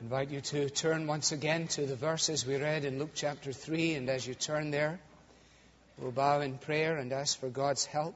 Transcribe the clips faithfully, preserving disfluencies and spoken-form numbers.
I invite you to turn once again to the verses we read in Luke chapter three, and as you turn there, we'll bow in prayer and ask for God's help.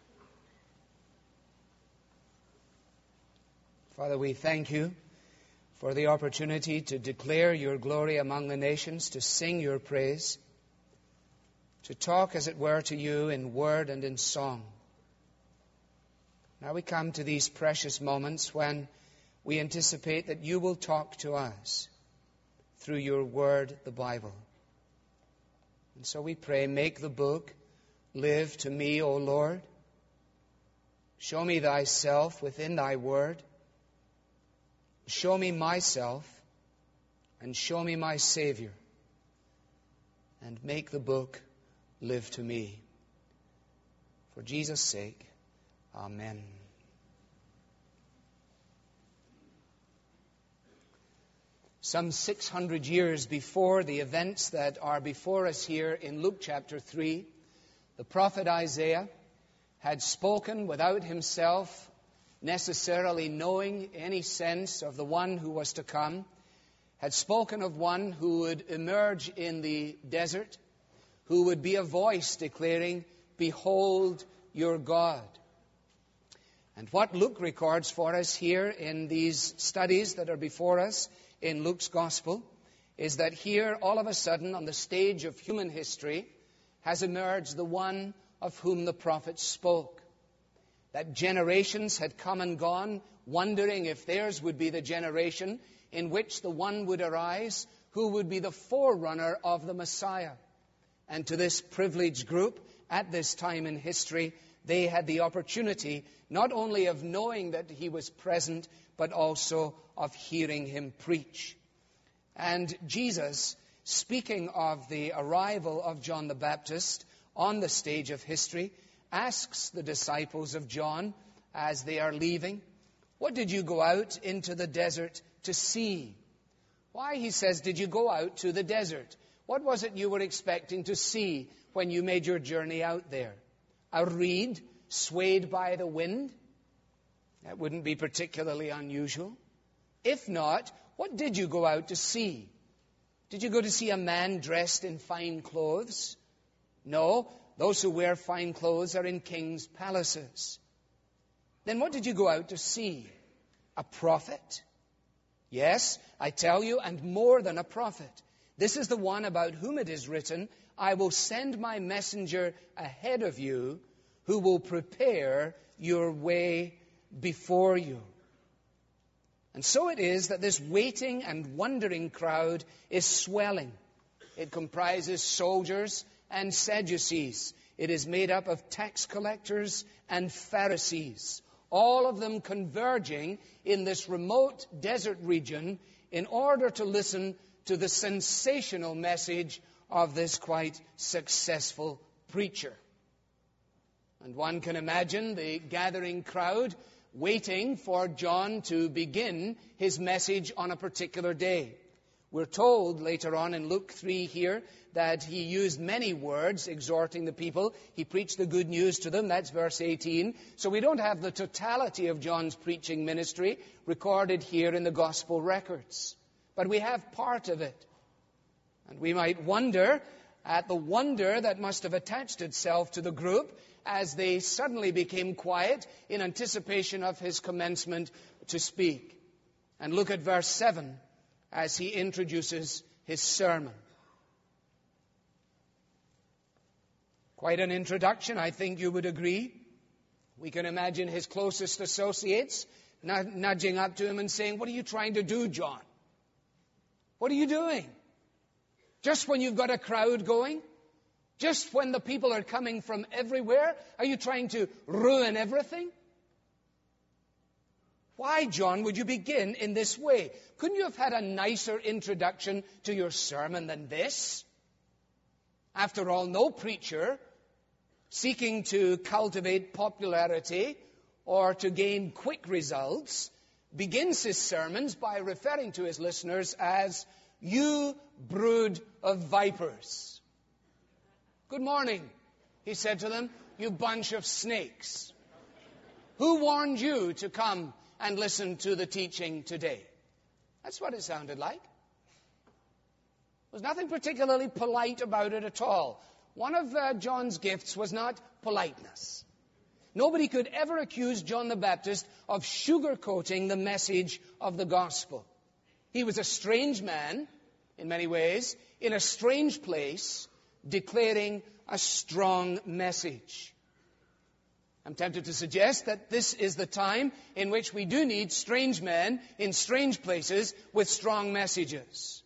Father, we thank you for the opportunity to declare your glory among the nations, to sing your praise, to talk, as it were, to you in word and in song. Now we come to these precious moments when we anticipate that you will talk to us through your word, the Bible. And so we pray, make the book live to me, O Lord. Show me thyself within thy word. Show me myself and show me my Savior. And make the book live to me. For Jesus' sake, amen. Some six hundred years before the events that are before us here in Luke chapter three, the prophet Isaiah had spoken without himself necessarily knowing any sense of the one who was to come, had spoken of one who would emerge in the desert, who would be a voice declaring, "Behold your God." And what Luke records for us here in these studies that are before us in Luke's Gospel is that here, all of a sudden, on the stage of human history, has emerged the one of whom the prophet spoke. That generations had come and gone, wondering if theirs would be the generation in which the one would arise who would be the forerunner of the Messiah. And to this privileged group, at this time in history, they had the opportunity not only of knowing that he was present, but also of hearing him preach. And Jesus, speaking of the arrival of John the Baptist on the stage of history, asks the disciples of John as they are leaving, "What did you go out into the desert to see?" Why, he says, did you go out to the desert? What was it you were expecting to see when you made your journey out there? A reed swayed by the wind? That wouldn't be particularly unusual. If not, what did you go out to see? Did you go to see a man dressed in fine clothes? No, those who wear fine clothes are in kings' palaces. Then what did you go out to see? A prophet? Yes, I tell you, and more than a prophet. This is the one about whom it is written, "I will send my messenger ahead of you, who will prepare your way before you." And so it is that this waiting and wondering crowd is swelling. It comprises soldiers and Sadducees. It is made up of tax collectors and Pharisees, all of them converging in this remote desert region in order to listen to the sensational message of this quite successful preacher. And one can imagine the gathering crowd waiting for John to begin his message on a particular day. We're told later on in Luke three here that he used many words exhorting the people. He preached the good news to them. That's verse eighteen. So we don't have the totality of John's preaching ministry recorded here in the gospel records. But we have part of it. And we might wonder at the wonder that must have attached itself to the group as they suddenly became quiet in anticipation of his commencement to speak. And look at verse seven as he introduces his sermon. Quite an introduction, I think you would agree. We can imagine his closest associates nudging up to him and saying, "What are you trying to do, John? What are you doing? Just when you've got a crowd going? Just when the people are coming from everywhere? Are you trying to ruin everything? Why, John, would you begin in this way? Couldn't you have had a nicer introduction to your sermon than this?" After all, no preacher seeking to cultivate popularity or to gain quick results begins his sermons by referring to his listeners as, "You brood of vipers." "Good morning," he said to them, "you bunch of snakes. Who warned you to come and listen to the teaching today?" That's what it sounded like. There was nothing particularly polite about it at all. One of uh, John's gifts was not politeness. Nobody could ever accuse John the Baptist of sugarcoating the message of the gospel. He was a strange man, in many ways, in a strange place, declaring a strong message. I'm tempted to suggest that this is the time in which we do need strange men in strange places with strong messages.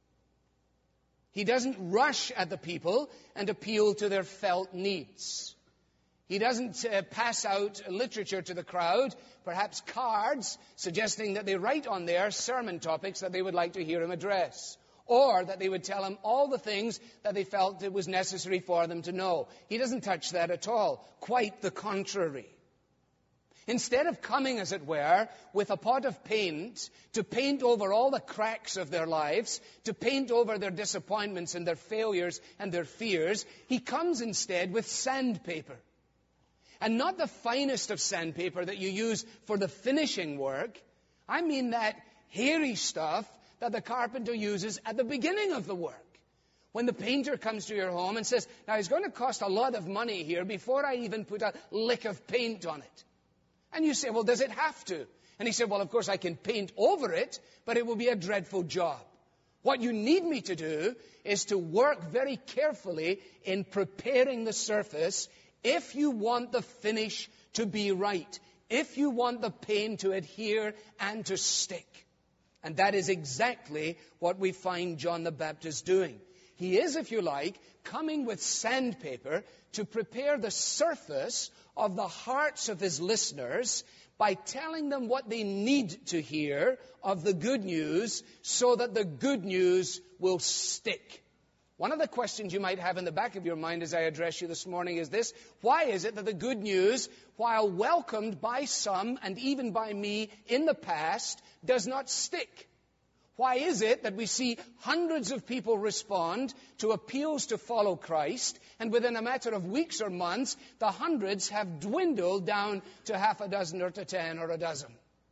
He doesn't rush at the people and appeal to their felt needs. He doesn't uh, pass out literature to the crowd, perhaps cards, suggesting that they write on there sermon topics that they would like to hear him address, or that they would tell him all the things that they felt it was necessary for them to know. He doesn't touch that at all. Quite the contrary. Instead of coming, as it were, with a pot of paint to paint over all the cracks of their lives, to paint over their disappointments and their failures and their fears, he comes instead with sandpaper. And not the finest of sandpaper that you use for the finishing work. I mean that hairy stuff that the carpenter uses at the beginning of the work. When the painter comes to your home and says, now it's going to cost a lot of money here before I even put a lick of paint on it. And you say, well, does it have to? And he said, well, of course I can paint over it, but it will be a dreadful job. What you need me to do is to work very carefully in preparing the surface if you want the finish to be right, if you want the paint to adhere and to stick. And that is exactly what we find John the Baptist doing. He is, if you like, coming with sandpaper to prepare the surface of the hearts of his listeners by telling them what they need to hear of the good news so that the good news will stick. One of the questions you might have in the back of your mind as I address you this morning is this: why is it that the good news, while welcomed by some and even by me in the past, does not stick? Why is it that we see hundreds of people respond to appeals to follow Christ, and within a matter of weeks or months, the hundreds have dwindled down to half a dozen or to ten or a dozen?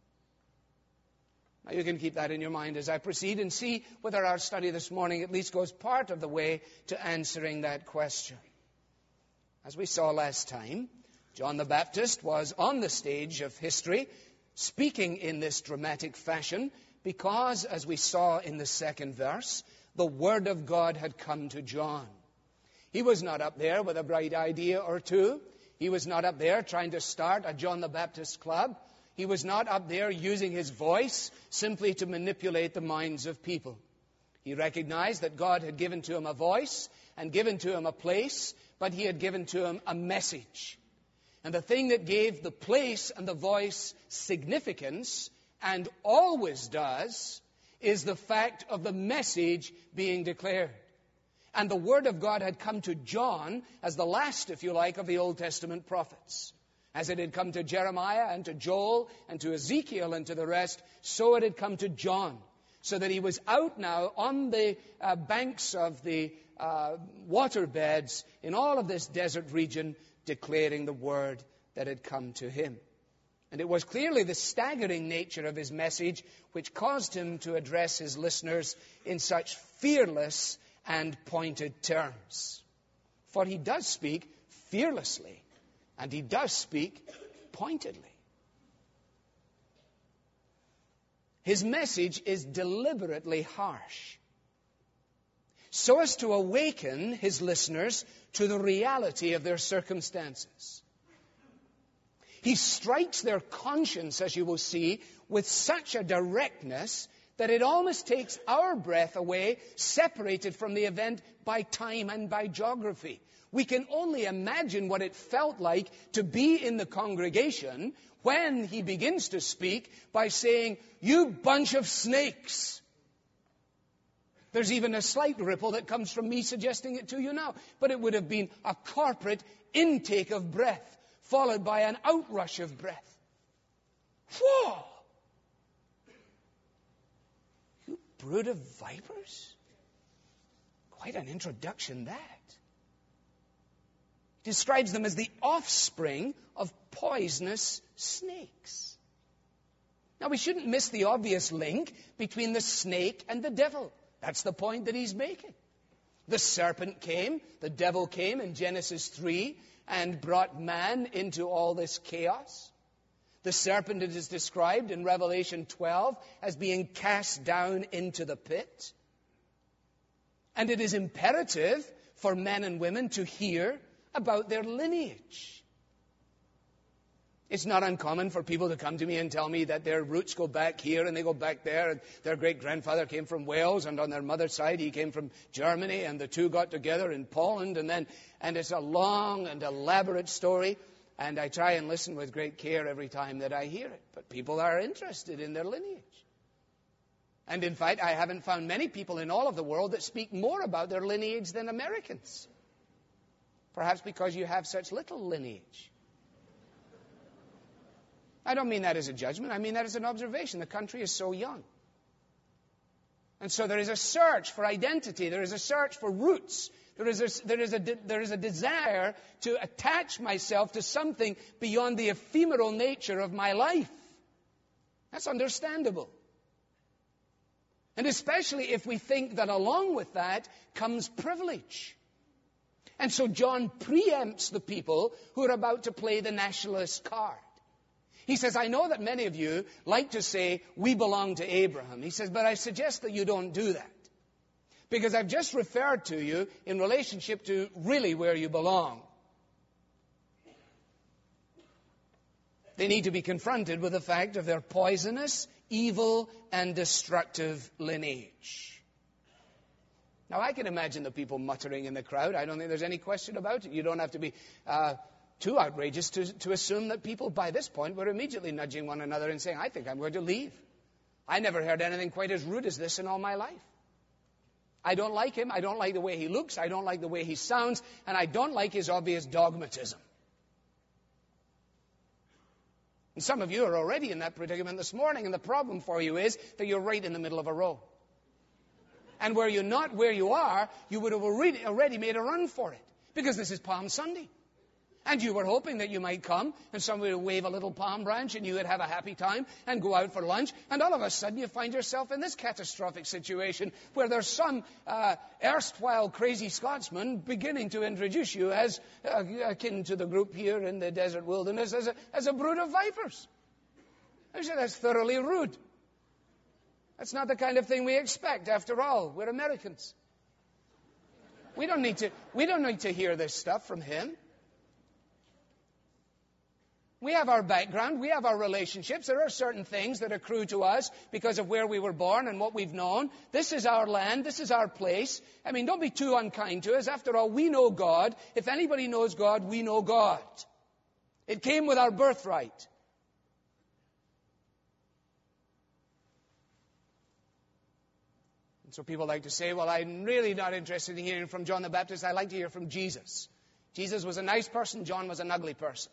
Now, you can keep that in your mind as I proceed and see whether our study this morning at least goes part of the way to answering that question. As we saw last time, John the Baptist was on the stage of history, speaking in this dramatic fashion, because, as we saw in the second verse, the Word of God had come to John. He was not up there with a bright idea or two. He was not up there trying to start a John the Baptist club. He was not up there using his voice simply to manipulate the minds of people. He recognized that God had given to him a voice and given to him a place, but he had given to him a message. And the thing that gave the place and the voice significance, and always does, is the fact of the message being declared. And the Word of God had come to John as the last, if you like, of the Old Testament prophets. As it had come to Jeremiah and to Joel and to Ezekiel and to the rest, so it had come to John. So that he was out now on the uh, banks of the uh, waterbeds in all of this desert region, declaring the word that had come to him. And it was clearly the staggering nature of his message which caused him to address his listeners in such fearless and pointed terms. For he does speak fearlessly, and he does speak pointedly. His message is deliberately harsh, so as to awaken his listeners to the reality of their circumstances. He strikes their conscience, as you will see, with such a directness that it almost takes our breath away, separated from the event by time and by geography. We can only imagine what it felt like to be in the congregation when he begins to speak by saying, "You bunch of snakes." There's even a slight ripple that comes from me suggesting it to you now, but it would have been a corporate intake of breath, followed by an outrush of breath. Whoa! You brood of vipers? Quite an introduction, that. He describes them as the offspring of poisonous snakes. Now, we shouldn't miss the obvious link between the snake and the devil. That's the point that he's making. The serpent came, the devil came in Genesis three and brought man into all this chaos. The serpent is described in Revelation twelve as being cast down into the pit. And it is imperative for men and women to hear about their lineage. It's not uncommon for people to come to me and tell me that their roots go back here and they go back there, and their great-grandfather came from Wales, and on their mother's side he came from Germany, and the two got together in Poland, and then, and it's a long and elaborate story, and I try and listen with great care every time that I hear it. But people are interested in their lineage. And in fact, I haven't found many people in all of the world that speak more about their lineage than Americans. Perhaps because you have such little lineage. I don't mean that as a judgment. I mean that as an observation. The country is so young. And so there is a search for identity. There is a search for roots. There is a, there is a, there is a desire to attach myself to something beyond the ephemeral nature of my life. That's understandable. And especially if we think that along with that comes privilege. And so John preempts the people who are about to play the nationalist card. He says, I know that many of you like to say, we belong to Abraham. He says, but I suggest that you don't do that. Because I've just referred to you in relationship to really where you belong. They need to be confronted with the fact of their poisonous, evil, and destructive lineage. Now, I can imagine the people muttering in the crowd. I don't think there's any question about it. You don't have to be uh, too outrageous to, to assume that people by this point were immediately nudging one another and saying, I think I'm going to leave. I never heard anything quite as rude as this in all my life. I don't like him. I don't like the way he looks. I don't like the way he sounds. And I don't like his obvious dogmatism. And some of you are already in that predicament this morning. And the problem for you is that you're right in the middle of a row. And where you're not where you are, you would have already, already made a run for it. Because this is Palm Sunday. And you were hoping that you might come and somebody would wave a little palm branch and you would have a happy time and go out for lunch. And all of a sudden you find yourself in this catastrophic situation where there's some uh, erstwhile crazy Scotsman beginning to introduce you as uh, akin to the group here in the desert wilderness as a, as a brood of vipers. I say that's thoroughly rude. That's not the kind of thing we expect. After all, we're Americans. We don't need to, we don't need to hear this stuff from him. We have our background, we have our relationships. There are certain things that accrue to us because of where we were born and what we've known. This is our land, this is our place. I mean, don't be too unkind to us. After all, we know God. If anybody knows God, we know God. It came with our birthright. And so people like to say, well, I'm really not interested in hearing from John the Baptist. I like to hear from Jesus. Jesus was a nice person, John was an ugly person.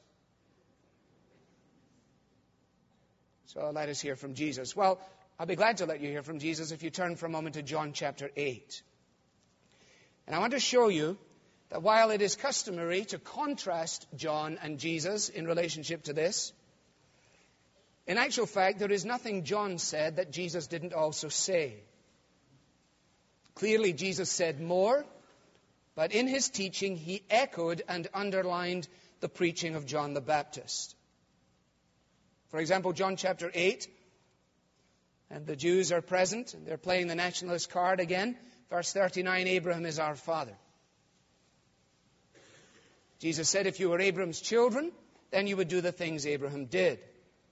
So let us hear from Jesus. Well, I'll be glad to let you hear from Jesus if you turn for a moment to John chapter eight. And I want to show you that while it is customary to contrast John and Jesus in relationship to this, in actual fact, there is nothing John said that Jesus didn't also say. Clearly, Jesus said more, but in his teaching, he echoed and underlined the preaching of John the Baptist. For example, John chapter eight, and the Jews are present, and they're playing the nationalist card again. Verse thirty-nine, Abraham is our father. Jesus said, if you were Abraham's children, then you would do the things Abraham did.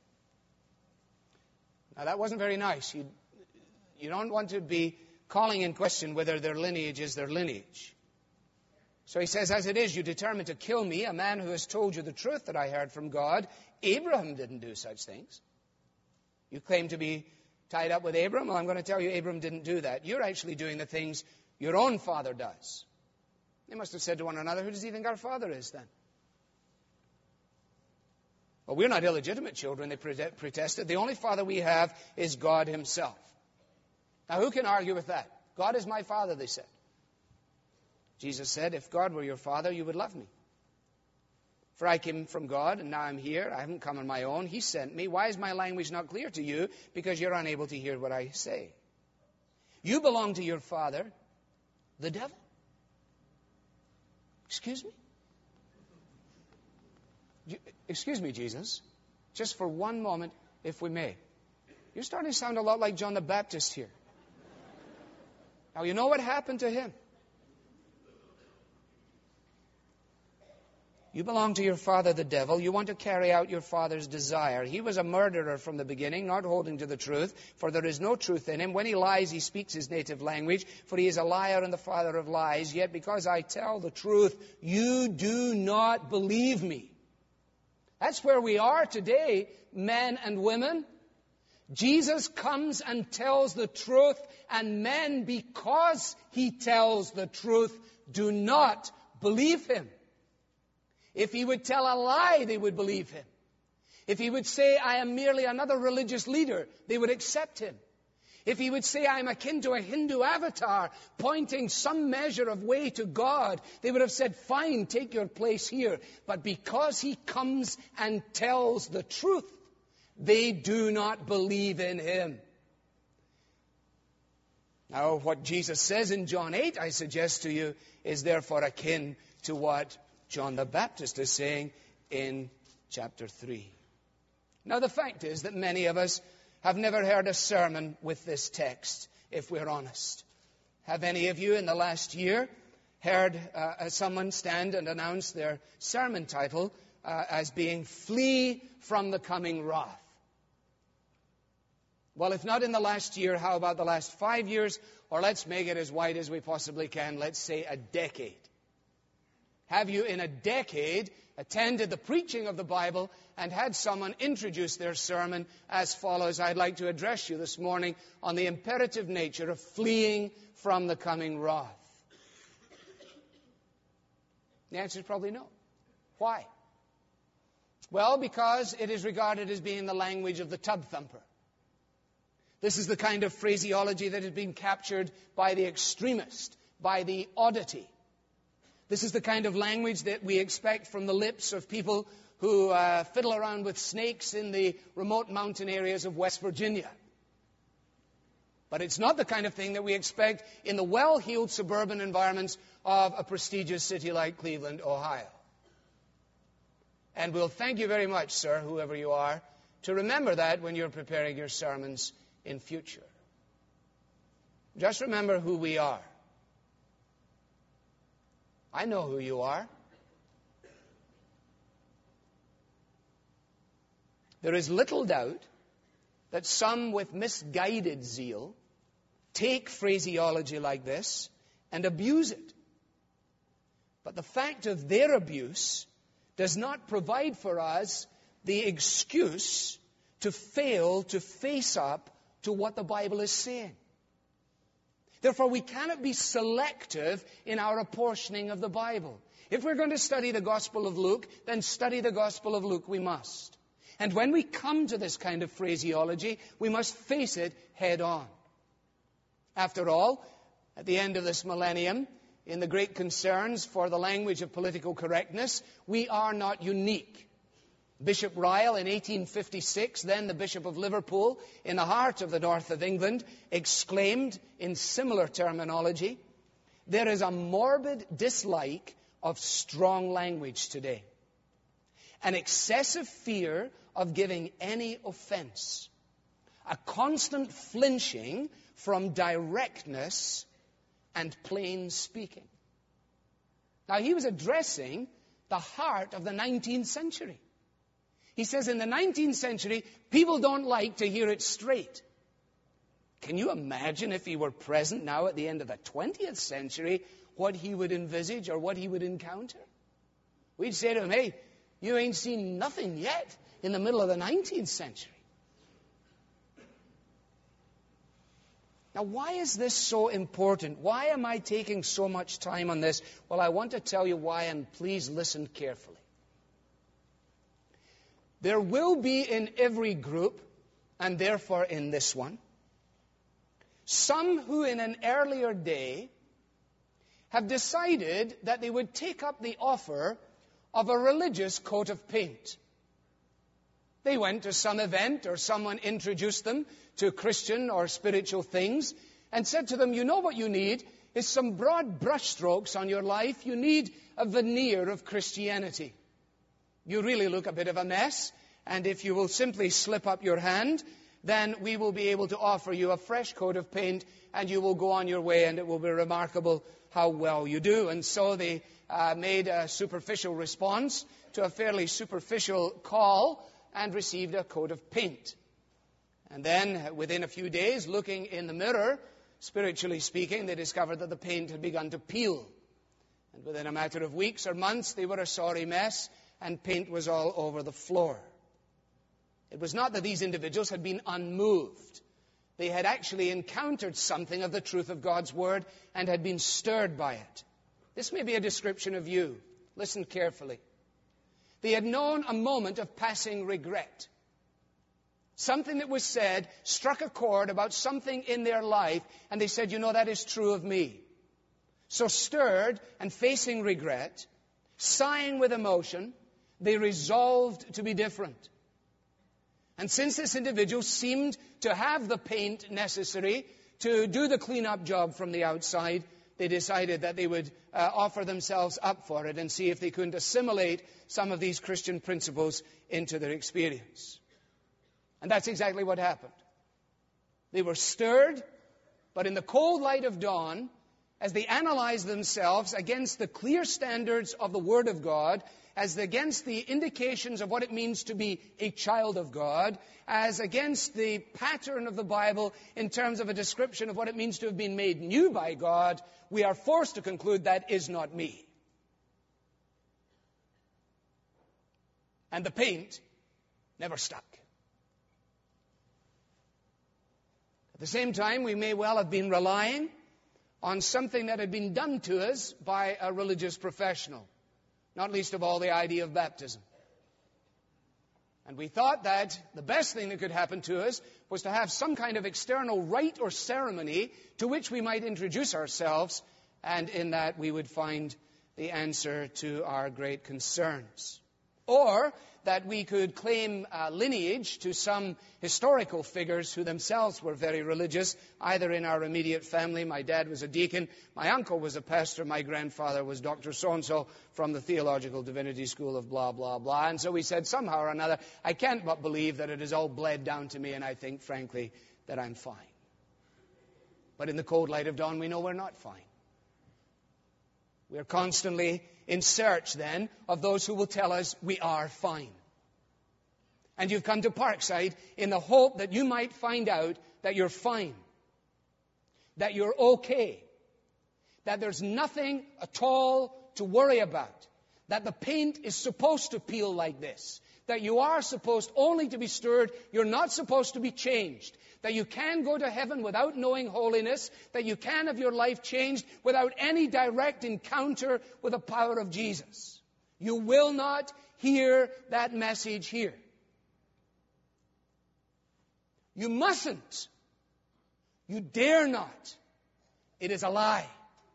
Now that wasn't very nice. You, you don't want to be calling in question whether their lineage is their lineage. So he says, as it is, you determined to kill me, a man who has told you the truth that I heard from God. Abraham didn't do such things. You claim to be tied up with Abraham. Well, I'm going to tell you, Abraham didn't do that. You're actually doing the things your own father does. They must have said to one another, who does he think our father is then? Well, we're not illegitimate children, they protested. The only father we have is God himself. Now, who can argue with that? God is my father, they said. Jesus said, if God were your father, you would love me. For I came from God, and now I'm here. I haven't come on my own. He sent me. Why is my language not clear to you? Because you're unable to hear what I say. You belong to your father, the devil. Excuse me? You, excuse me, Jesus. Just for one moment, if we may. You're starting to sound a lot like John the Baptist here. Now, you know what happened to him? You belong to your father, the devil. You want to carry out your father's desire. He was a murderer from the beginning, not holding to the truth, for there is no truth in him. When he lies, he speaks his native language, for he is a liar and the father of lies. Yet because I tell the truth, you do not believe me. That's where we are today, men and women. Jesus comes and tells the truth, and men, because he tells the truth, do not believe him. If he would tell a lie, they would believe him. If he would say, I am merely another religious leader, they would accept him. If he would say, I am akin to a Hindu avatar, pointing some measure of way to God, they would have said, fine, take your place here. But because he comes and tells the truth, they do not believe in him. Now, what Jesus says in John eight, I suggest to you, is therefore akin to what John the Baptist is saying in chapter three. Now, the fact is that many of us have never heard a sermon with this text, if we're honest. Have any of you in the last year heard uh, someone stand and announce their sermon title uh, as being Flee from the Coming Wrath? Well, if not in the last year, how about the last five years? Or let's make it as wide as we possibly can. Let's say a decade. Have you in a decade attended the preaching of the Bible and had someone introduce their sermon as follows? I'd like to address you this morning on the imperative nature of fleeing from the coming wrath. The answer is probably no. Why? Well, because it is regarded as being the language of the tub thumper. This is the kind of phraseology that has been captured by the extremist, by the oddity. This is the kind of language that we expect from the lips of people who uh, fiddle around with snakes in the remote mountain areas of West Virginia. But it's not the kind of thing that we expect in the well-heeled suburban environments of a prestigious city like Cleveland, Ohio. And we'll thank you very much, sir, whoever you are, to remember that when you're preparing your sermons in future. Just remember who we are. I know who you are. There is little doubt that some with misguided zeal take phraseology like this and abuse it. But the fact of their abuse does not provide for us the excuse to fail to face up to what the Bible is saying. Therefore, we cannot be selective in our apportioning of the Bible. If we're going to study the Gospel of Luke, then study the Gospel of Luke we must. And when we come to this kind of phraseology, we must face it head on. After all, at the end of this millennium, in the great concerns for the language of political correctness, we are not unique. Bishop Ryle in eighteen fifty-six, then the Bishop of Liverpool, in the heart of the north of England, exclaimed in similar terminology, there is a morbid dislike of strong language today, an excessive fear of giving any offense, a constant flinching from directness and plain speaking. Now, he was addressing the heart of the nineteenth century. He says in the nineteenth century, people don't like to hear it straight. Can you imagine if he were present now at the end of the twentieth century, what he would envisage or what he would encounter? We'd say to him, hey, you ain't seen nothing yet in the middle of the nineteenth century. Now, why is this so important? Why am I taking so much time on this? Well, I want to tell you why, and please listen carefully. There will be in every group, and therefore in this one, some who in an earlier day have decided that they would take up the offer of a religious coat of paint. They went to some event or someone introduced them to Christian or spiritual things and said to them, you know what you need is some broad brushstrokes on your life. You need a veneer of Christianity. You really look a bit of a mess, and if you will simply slip up your hand, then we will be able to offer you a fresh coat of paint, and you will go on your way, and it will be remarkable how well you do. And so they uh, made a superficial response to a fairly superficial call and received a coat of paint. And then, within a few days, looking in the mirror, spiritually speaking, they discovered that the paint had begun to peel. And within a matter of weeks or months, they were a sorry mess, and paint was all over the floor. It was not that these individuals had been unmoved. They had actually encountered something of the truth of God's Word and had been stirred by it. This may be a description of you. Listen carefully. They had known a moment of passing regret. Something that was said struck a chord about something in their life, and they said, you know, that is true of me. So stirred and facing regret, sighing with emotion, they resolved to be different. And since this individual seemed to have the paint necessary to do the clean-up job from the outside, they decided that they would uh, offer themselves up for it and see if they couldn't assimilate some of these Christian principles into their experience. And that's exactly what happened. They were stirred, but in the cold light of dawn, as they analyzed themselves against the clear standards of the Word of God, as against the indications of what it means to be a child of God, as against the pattern of the Bible in terms of a description of what it means to have been made new by God, we are forced to conclude that is not me. And the paint never stuck. At the same time, we may well have been relying on something that had been done to us by a religious professional, not least of all the idea of baptism. And we thought that the best thing that could happen to us was to have some kind of external rite or ceremony to which we might introduce ourselves, and in that we would find the answer to our great concerns. Or that we could claim uh, lineage to some historical figures who themselves were very religious, either in our immediate family. My dad was a deacon, my uncle was a pastor, my grandfather was Doctor So-and-so from the Theological Divinity School of blah, blah, blah. And so we said, somehow or another, I can't but believe that it has all bled down to me, and I think, frankly, that I'm fine. But in the cold light of dawn, we know we're not fine. We're constantly in search, then, of those who will tell us we are fine. And you've come to Parkside in the hope that you might find out that you're fine, that you're okay, that there's nothing at all to worry about, that the paint is supposed to peel like this, that you are supposed only to be stirred, you're not supposed to be changed, that you can go to heaven without knowing holiness, that you can have your life changed without any direct encounter with the power of Jesus. You will not hear that message here. You mustn't. You dare not. It is a lie.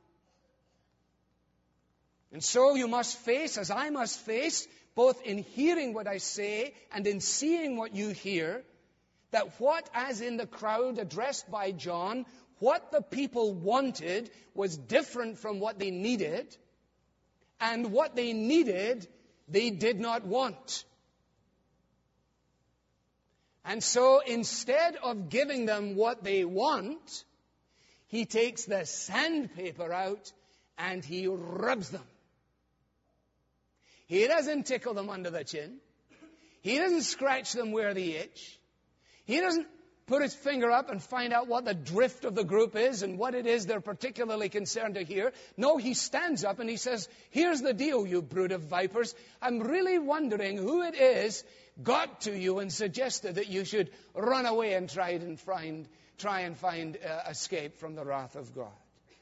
And so you must face, as I must face, both in hearing what I say and in seeing what you hear, that what, as in the crowd addressed by John, what the people wanted was different from what they needed, and what they needed, they did not want. And so instead of giving them what they want, he takes the sandpaper out and he rubs them. He doesn't tickle them under the chin. He doesn't scratch them where they itch. He doesn't put his finger up and find out what the drift of the group is and what it is they're particularly concerned to hear. No, he stands up and he says, here's the deal, you brood of vipers. I'm really wondering who it is got to you and suggested that you should run away and try and find, try and find uh, escape from the wrath of God.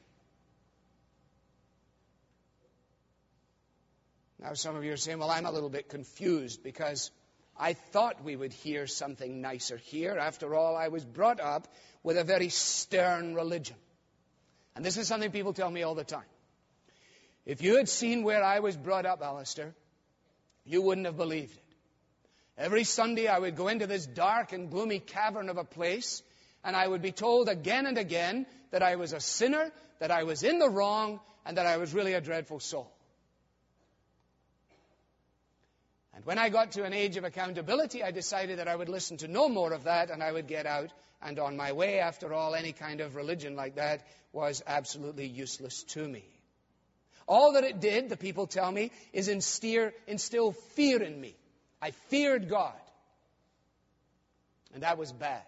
Now some of you are saying, well, I'm a little bit confused because I thought we would hear something nicer here. After all, I was brought up with a very stern religion. And this is something people tell me all the time. If you had seen where I was brought up, Alistair, You wouldn't have believed it. Every Sunday I would go into this dark and gloomy cavern of a place, and I would be told again and again that I was a sinner, that I was in the wrong, and that I was really a dreadful soul. And when I got to an age of accountability, I decided that I would listen to no more of that, and I would get out and on my way. After all, any kind of religion like that was absolutely useless to me. All that it did, the people tell me, is instill, instill fear in me. I feared God. And that was bad.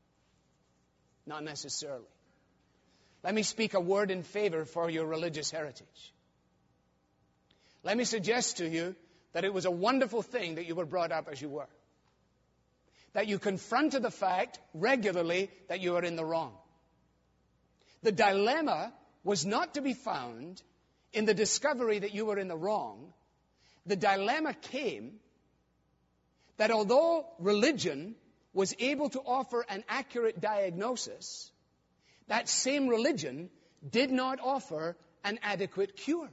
Not necessarily. Let me speak a word in favor for your religious heritage. Let me suggest to you that it was a wonderful thing that you were brought up as you were. That you confronted the fact regularly that you are in the wrong. The dilemma was not to be found in the discovery that you were in the wrong. The dilemma came that although religion was able to offer an accurate diagnosis, that same religion did not offer an adequate cure.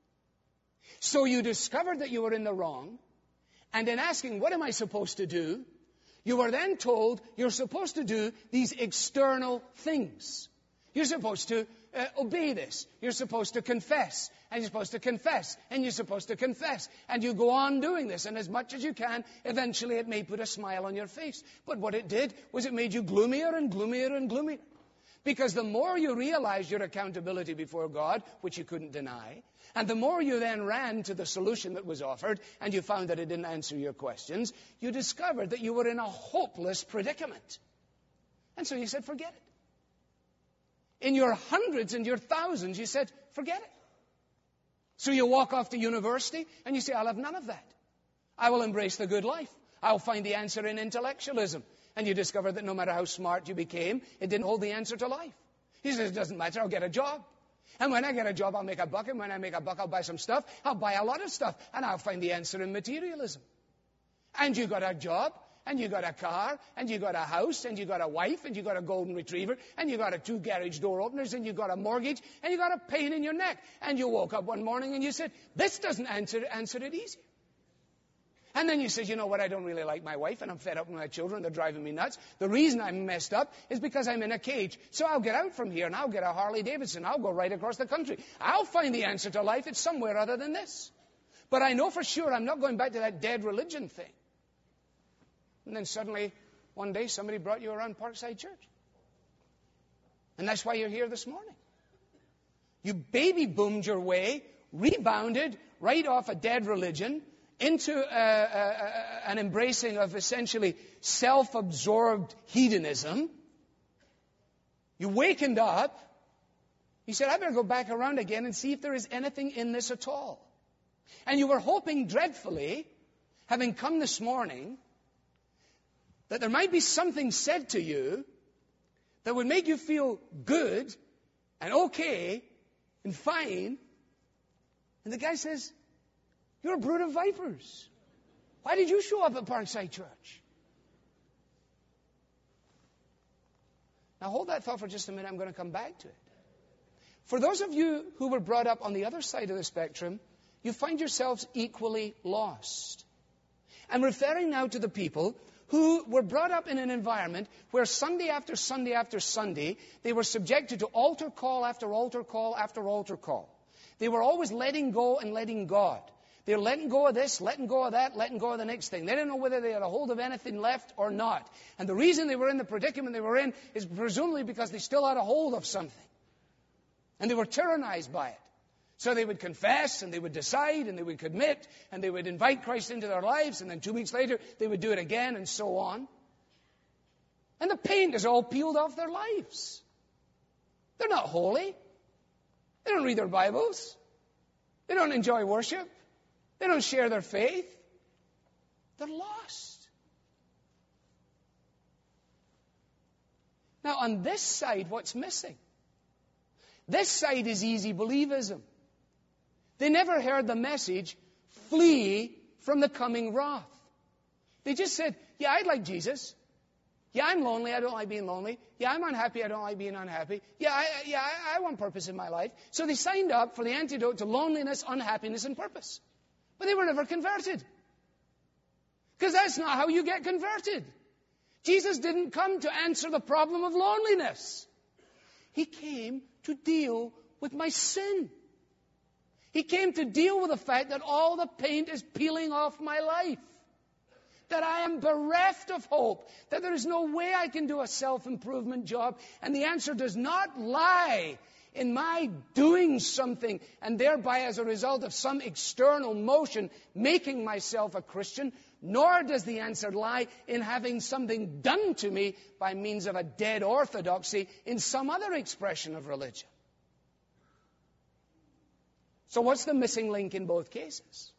So you discovered that you were in the wrong, and in asking, what am I supposed to do? You were then told you're supposed to do these external things. You're supposed to uh, obey this. You're supposed to confess. And you're supposed to confess. And you're supposed to confess. And you go on doing this. And as much as you can, eventually it may put a smile on your face. But what it did was it made you gloomier and gloomier and gloomier. Because the more you realized your accountability before God, which you couldn't deny, and the more you then ran to the solution that was offered, and you found that it didn't answer your questions, you discovered that you were in a hopeless predicament. And so you said, forget it. In your hundreds and your thousands, you said, forget it. So you walk off to university, and you say, I'll have none of that. I will embrace the good life. I'll find the answer in intellectualism. And you discover that no matter how smart you became, it didn't hold the answer to life. He says, it doesn't matter, I'll get a job. And when I get a job, I'll make a buck. And when I make a buck, I'll buy some stuff. I'll buy a lot of stuff. And I'll find the answer in materialism. And you got a job, and you got a car, and you got a house, and you got a wife, and you got a golden retriever, and you got a two garage door openers, and you got a mortgage, and you got a pain in your neck. And you woke up one morning and you said, this doesn't answer, answer it easier. And then you say, you know what, I don't really like my wife, and I'm fed up with my children, they're driving me nuts. The reason I'm messed up is because I'm in a cage. So I'll get out from here, and I'll get a Harley Davidson. I'll go right across the country. I'll find the answer to life. It's somewhere other than this. But I know for sure I'm not going back to that dead religion thing. And then suddenly, one day, somebody brought you around Parkside Church. And that's why you're here this morning. You baby boomed your way, rebounded right off a dead religion, into uh, uh, an embracing of essentially self-absorbed hedonism. You wakened up. You said, I better go back around again and see if there is anything in this at all. And you were hoping dreadfully, having come this morning, that there might be something said to you that would make you feel good and okay and fine. And the guy says, you're a brood of vipers. Why did you show up at Parkside Church? Now hold that thought for just a minute. I'm going to come back to it. For those of you who were brought up on the other side of the spectrum, you find yourselves equally lost. I'm referring now to the people who were brought up in an environment where Sunday after Sunday after Sunday, they were subjected to altar call after altar call after altar call. They were always letting go and letting God. They're letting go of this, letting go of that, letting go of the next thing. They didn't know whether they had a hold of anything left or not. And the reason they were in the predicament they were in is presumably because they still had a hold of something. And they were tyrannized by it. So they would confess, and they would decide, and they would commit, and they would invite Christ into their lives, and then two weeks later they would do it again, and so on. And the paint is all peeled off their lives. They're not holy. They don't read their Bibles. They don't enjoy worship. They don't share their faith. They're lost. Now, on this side, what's missing? This side is easy believism. They never heard the message, flee from the coming wrath. They just said, yeah, I'd like Jesus. Yeah, I'm lonely. I don't like being lonely. Yeah, I'm unhappy. I don't like being unhappy. Yeah, I, yeah, I, I want purpose in my life. So they signed up for the antidote to loneliness, unhappiness, and purpose. But they were never converted. Because that's not how you get converted. Jesus didn't come to answer the problem of loneliness. He came to deal with my sin. He came to deal with the fact that all the paint is peeling off my life. That I am bereft of hope. That there is no way I can do a self-improvement job. And the answer does not lie in my doing something and thereby as a result of some external motion making myself a Christian. Nor does the answer lie in having something done to me by means of a dead orthodoxy in some other expression of religion. So what's the missing link in both cases?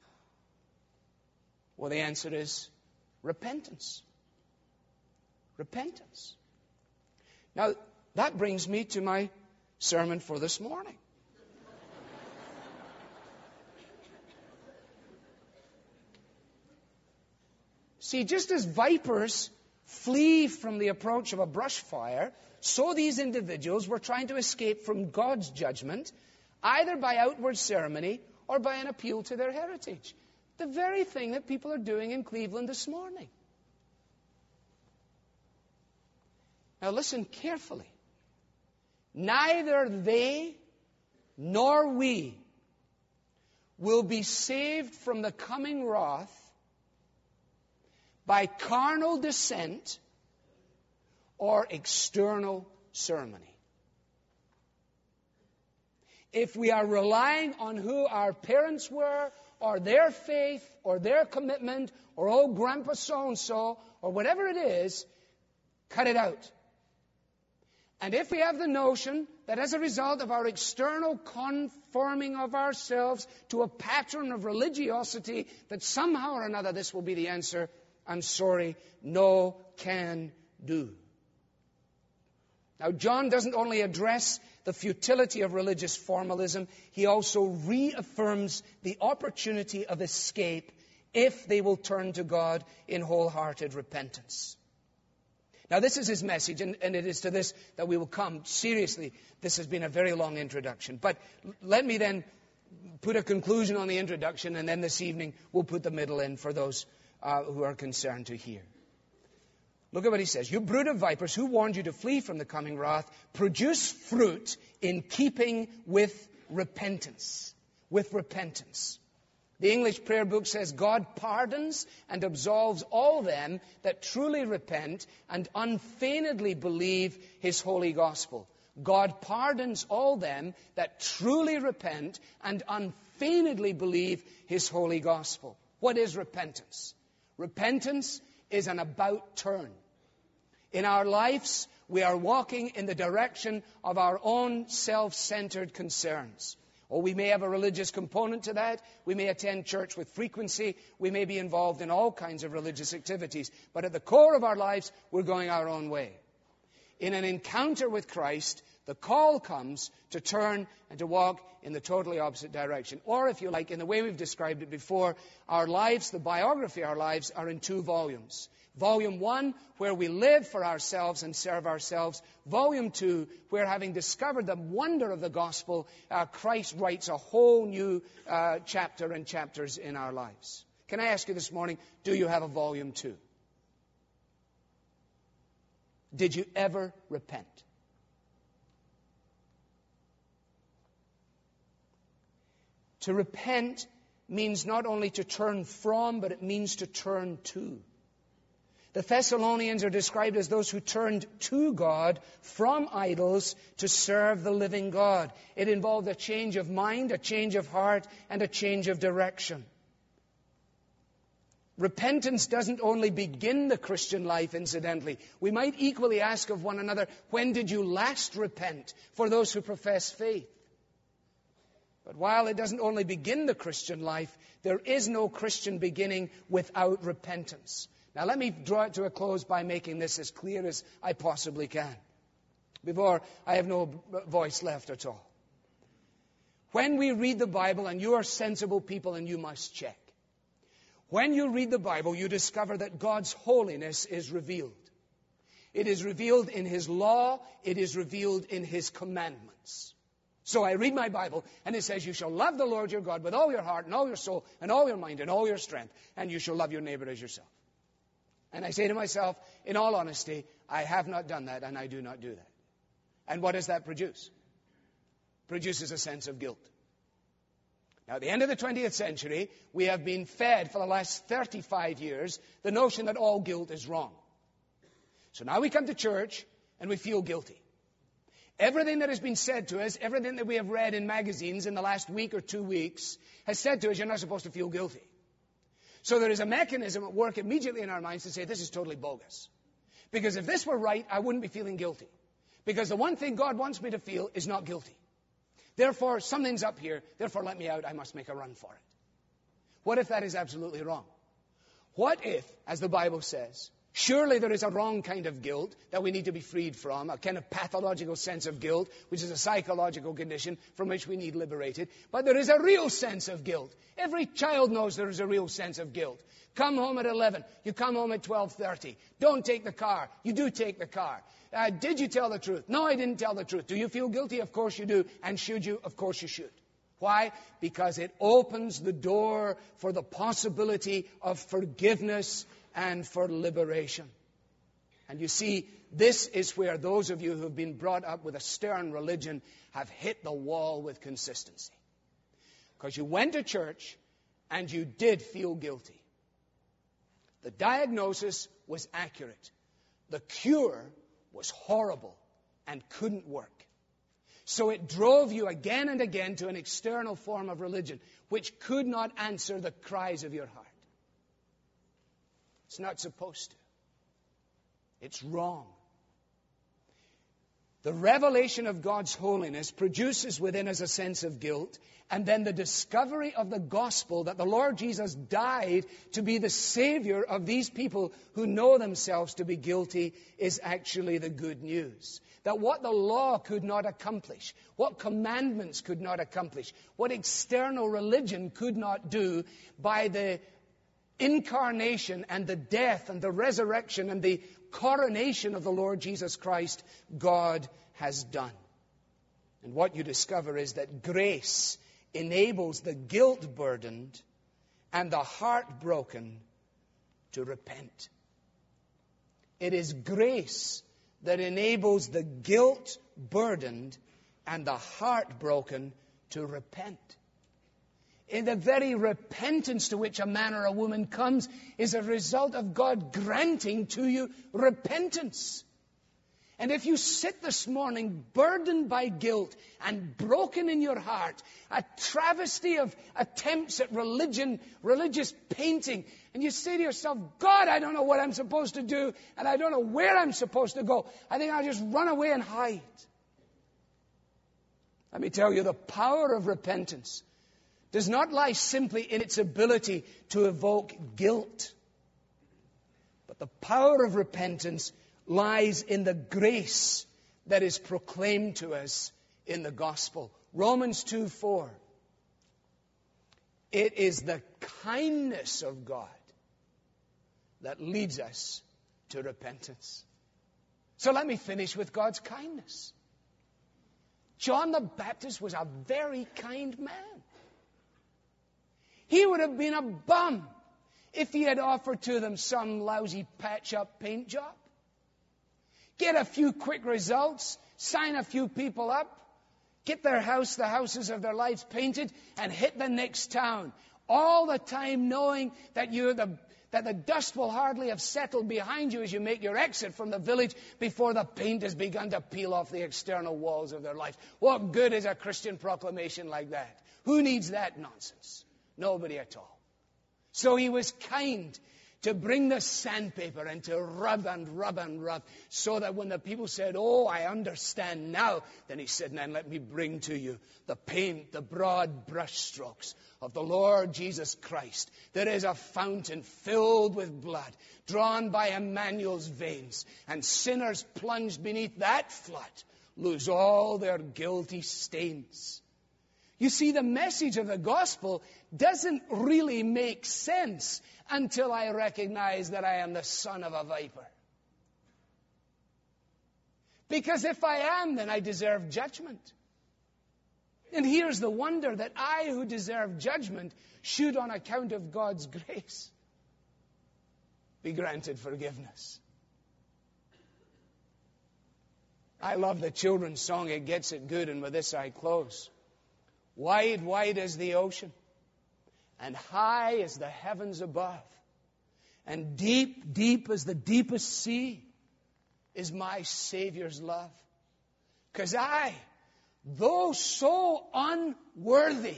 Well, the answer is repentance. Repentance. Now, that brings me to my sermon for this morning. See, just as vipers flee from the approach of a brush fire, so these individuals were trying to escape from God's judgment, either by outward ceremony or by an appeal to their heritage. The very thing that people are doing in Cleveland this morning. Now listen carefully. Neither they nor we will be saved from the coming wrath by carnal descent or external ceremony. If we are relying on who our parents were, or their faith, or their commitment, or old grandpa so-and-so, or whatever it is, cut it out. And if we have the notion that as a result of our external conforming of ourselves to a pattern of religiosity, that somehow or another this will be the answer, I'm sorry, no can do. Now, John doesn't only address the futility of religious formalism, he also reaffirms the opportunity of escape if they will turn to God in wholehearted repentance. Now, this is his message, and, and it is to this that we will come. Seriously, this has been a very long introduction. But let me then put a conclusion on the introduction, and then this evening we'll put the middle in for those uh, who are concerned to hear. Look at what he says. You brood of vipers, who warned you to flee from the coming wrath, produce fruit in keeping with repentance. With repentance. The English Prayer Book says, God pardons and absolves all them that truly repent and unfeignedly believe his holy gospel. God pardons all them that truly repent and unfeignedly believe his holy gospel. What is repentance? Repentance is an about turn. In our lives, we are walking in the direction of our own self-centered concerns. Or we may have a religious component to that. We may attend church with frequency. We may be involved in all kinds of religious activities. But at the core of our lives, we're going our own way. In an encounter with Christ, the call comes to turn and to walk in the totally opposite direction. Or, if you like, in the way we've described it before, our lives, the biography of our lives, are in two volumes. Volume one, where we live for ourselves and serve ourselves. Volume two, where, having discovered the wonder of the gospel, uh, Christ writes a whole new uh, chapter and chapters in our lives. Can I ask you this morning, do you have a volume two? Did you ever repent? To repent means not only to turn from, but it means to turn to. The Thessalonians are described as those who turned to God from idols to serve the living God. It involved a change of mind, a change of heart, and a change of direction. Repentance doesn't only begin the Christian life, incidentally. We might equally ask of one another, when did you last repent, for those who profess faith? But while it doesn't only begin the Christian life, there is no Christian beginning without repentance. Now let me draw it to a close by making this as clear as I possibly can, before I have no voice left at all. When we read the Bible, and you are sensible people and you must check, when you read the Bible, you discover that God's holiness is revealed. It is revealed in his law, it is revealed in his commandments. So I read my Bible, and it says, you shall love the Lord your God with all your heart and all your soul and all your mind and all your strength, and you shall love your neighbor as yourself. And I say to myself, in all honesty, I have not done that, and I do not do that. And what does that produce? Produces a sense of guilt. Now, at the end of the twentieth century, we have been fed for the last thirty-five years the notion that all guilt is wrong. So now we come to church and we feel guilty. Everything that has been said to us, everything that we have read in magazines in the last week or two weeks, has said to us, you're not supposed to feel guilty. So there is a mechanism at work immediately in our minds to say, this is totally bogus. Because if this were right, I wouldn't be feeling guilty. Because the one thing God wants me to feel is not guilty. Therefore, something's up here. Therefore, let me out. I must make a run for it. What if that is absolutely wrong? What if, as the Bible says, surely there is a wrong kind of guilt that we need to be freed from, a kind of pathological sense of guilt, which is a psychological condition from which we need liberated. But there is a real sense of guilt. Every child knows there is a real sense of guilt. Come home at eleven. You come home at twelve thirty. Don't take the car. You do take the car. Uh, did you tell the truth? No, I didn't tell the truth. Do you feel guilty? Of course you do. And should you? Of course you should. Why? Because it opens the door for the possibility of forgiveness and for liberation. And you see, this is where those of you who have been brought up with a stern religion have hit the wall with consistency. Because you went to church and you did feel guilty. The diagnosis was accurate. The cure was horrible and couldn't work. So it drove you again and again to an external form of religion which could not answer the cries of your heart. It's not supposed to. It's wrong. The revelation of God's holiness produces within us a sense of guilt, and then the discovery of the gospel that the Lord Jesus died to be the Savior of these people who know themselves to be guilty is actually the good news. That what the law could not accomplish, what commandments could not accomplish, what external religion could not do, by the incarnation and the death and the resurrection and the coronation of the Lord Jesus Christ, God has done. And what you discover is that grace enables the guilt-burdened and the heartbroken to repent. It is grace that enables the guilt-burdened and the heartbroken to repent. In the very repentance to which a man or a woman comes is a result of God granting to you repentance. And if you sit this morning burdened by guilt and broken in your heart, a travesty of attempts at religion, religious painting, and you say to yourself, God, I don't know what I'm supposed to do, and I don't know where I'm supposed to go. I think I'll just run away and hide. Let me tell you, the power of repentance does not lie simply in its ability to evoke guilt. But the power of repentance lies in the grace that is proclaimed to us in the gospel. Romans two four. It is the kindness of God that leads us to repentance. So let me finish with God's kindness. John the Baptist was a very kind man. He would have been a bum if he had offered to them some lousy patch-up paint job. Get a few quick results, sign a few people up, get their house, the houses of their lives painted, and hit the next town. All the time knowing that you're the that the dust will hardly have settled behind you as you make your exit from the village before the paint has begun to peel off the external walls of their life. What good is a Christian proclamation like that? Who needs that nonsense? Nobody at all. So he was kind to bring the sandpaper and to rub and rub and rub, so that when the people said, oh, I understand now, then he said, now let me bring to you the paint, the broad brush strokes of the Lord Jesus Christ. There is a fountain filled with blood, drawn by Emmanuel's veins, and sinners plunged beneath that flood lose all their guilty stains. You see, the message of the gospel doesn't really make sense until I recognize that I am the son of a viper. Because if I am, then I deserve judgment. And here's the wonder, that I, who deserve judgment, should, on account of God's grace, be granted forgiveness. I love the children's song, It Gets It Good, and with this I close. Wide, wide as the ocean, and high as the heavens above, and deep, deep as the deepest sea, is my Savior's love. 'Cause I, though so unworthy,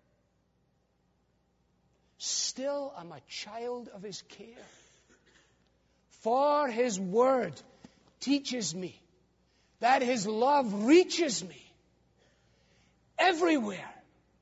still am a child of His care. For His word teaches me that His love reaches me everywhere.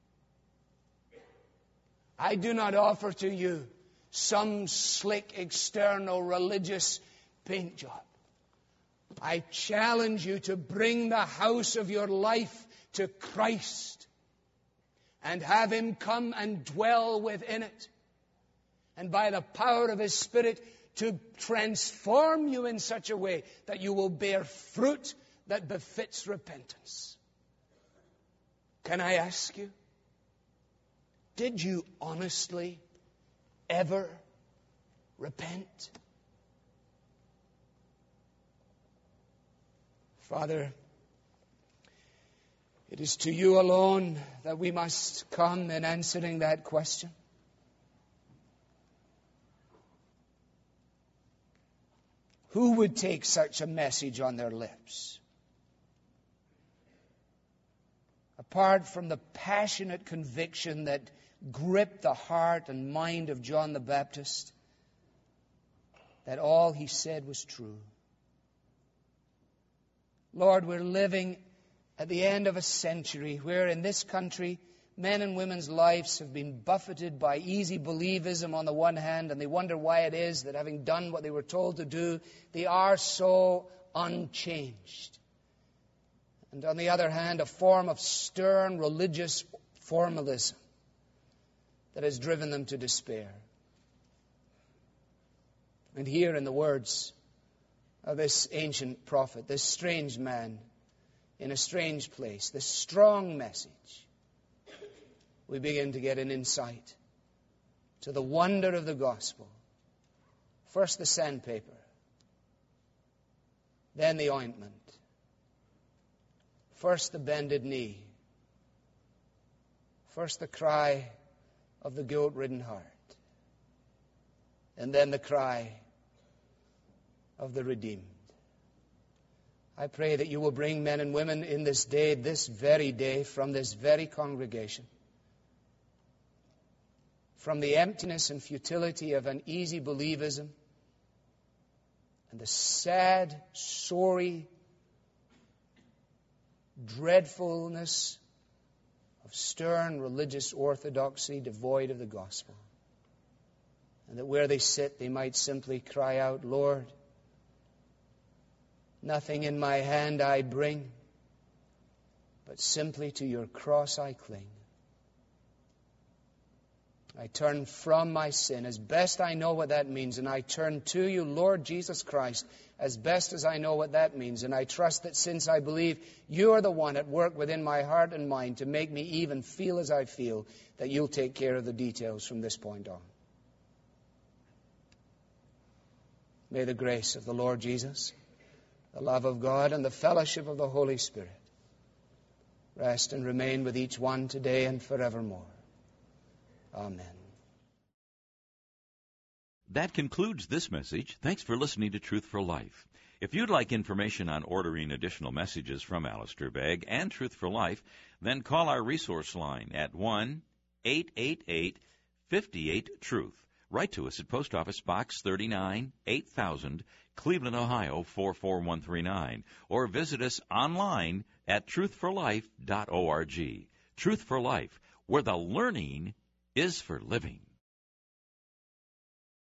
I do not offer to you some slick external religious paint job. I challenge you to bring the house of your life to Christ and have Him come and dwell within it. And by the power of His Spirit to transform you in such a way that you will bear fruit that befits repentance. Can I ask you, did you honestly ever repent? Father, it is to you alone that we must come in answering that question. Who would take such a message on their lips? Apart from the passionate conviction that gripped the heart and mind of John the Baptist, that all he said was true. Lord, we're living at the end of a century where in this country men and women's lives have been buffeted by easy believism on the one hand, and they wonder why it is that having done what they were told to do, they are so unchanged. And on the other hand, a form of stern religious formalism that has driven them to despair. And here in the words of this ancient prophet, this strange man in a strange place, this strong message, we begin to get an insight to the wonder of the gospel. First the sandpaper, then the ointment. First the bended knee, first the cry of the guilt-ridden heart, and then the cry of the redeemed. I pray that you will bring men and women in this day, this very day, from this very congregation, from the emptiness and futility of an easy believism and the sad, sorry dreadfulness of stern religious orthodoxy devoid of the gospel. And that where they sit, they might simply cry out, Lord, nothing in my hand I bring, but simply to your cross I cling. I turn from my sin as best I know what that means, and I turn to you, Lord Jesus Christ, as best as I know what that means. And I trust that since I believe you are the one at work within my heart and mind to make me even feel as I feel, that you'll take care of the details from this point on. May the grace of the Lord Jesus, the love of God, and the fellowship of the Holy Spirit rest and remain with each one today and forevermore. Amen. That concludes this message. Thanks for listening to Truth for Life. If you'd like information on ordering additional messages from Alistair Begg and Truth for Life, then call our resource line at one eight eight eight, five eight, truth. Write to us at Post Office Box thirty-nine, eight thousand, Cleveland, Ohio, four four one three nine, or visit us online at truth for life dot org. Truth for Life, where the learning is for living.